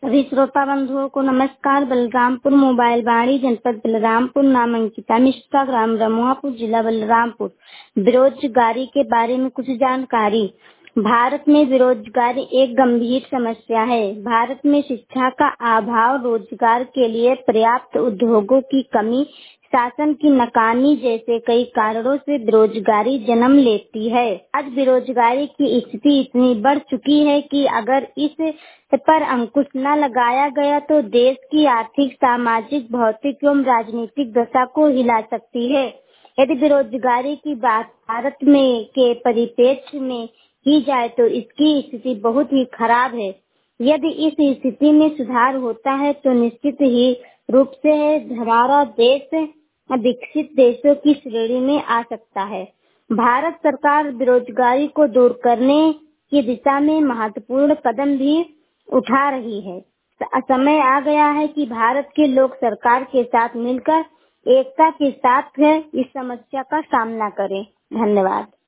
सभी श्रोता बंधुओं को नमस्कार। बलरामपुर मोबाइल वाणी जनपद बलरामपुर, नाम अंकिता मिश्रा, ग्राम रमुआपुर, जिला बलरामपुर। बेरोजगारी के बारे में कुछ जानकारी। भारत में बेरोजगारी एक गंभीर समस्या है। भारत में शिक्षा का अभाव, रोजगार के लिए पर्याप्त उद्योगों की कमी, शासन की नाकामी जैसे कई कारणों से बेरोजगारी जन्म लेती है। आज बेरोजगारी की स्थिति इतनी बढ़ चुकी है कि अगर इस पर अंकुश न लगाया गया तो देश की आर्थिक, सामाजिक, भौतिक एवं राजनीतिक दशा को हिला सकती है। यदि बेरोजगारी की बात भारत में के परिप्रेक्ष्य में की जाए तो इसकी स्थिति बहुत ही खराब है। यदि इस स्थिति में सुधार होता है तो निश्चित ही रूप से हमारा देश विकसित देशों की श्रेणी में आ सकता है। भारत सरकार बेरोजगारी को दूर करने की दिशा में महत्वपूर्ण कदम भी उठा रही है। समय आ गया है कि भारत के लोग सरकार के साथ मिलकर एकता के साथ इस समस्या का सामना करें। धन्यवाद।